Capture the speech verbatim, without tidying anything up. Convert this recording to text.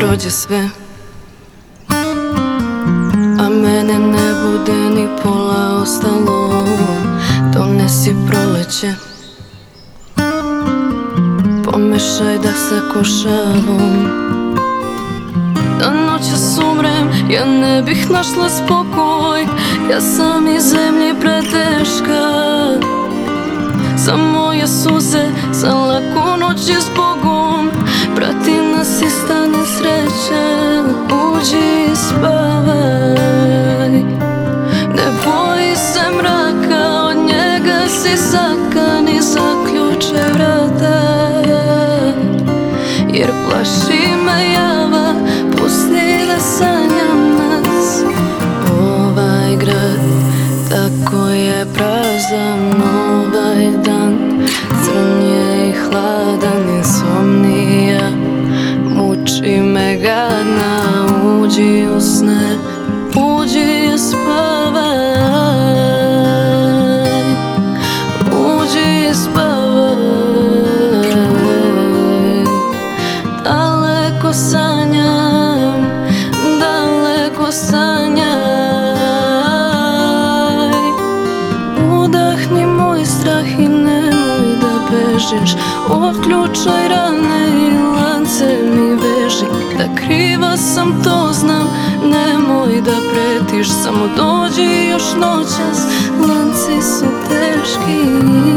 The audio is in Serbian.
prođe sve, a mene ne bude ni pola ostalo. Donesi proleće, pomešaj da sa košavom. Da noćas umrem, ja ne bih našla spokoj. Ja sam iz zemlje preteška, za moje suze, za laku noć je s Bogom. Prati nas ista nesreća, uđi i spavaj. Ne boji se mraka, od njega si sakan i zaključaj vrata. Jer plaši me java, pusti da sanjam nas. Ovaj grad tako je prazan, ovaj dan crn je i hladan, insomnija muči me gadna. Uđi u sne, uđi i spavaj, uđi i spavaj. Daleko sanjam, daleko sanjaj. Udahni moj strah i nemoj da bežiš. Otključaj rane i lance mi veži. Da kriva sam, to znam, nemoj da pretiš. Samo dođi još noćas, lanci su teški.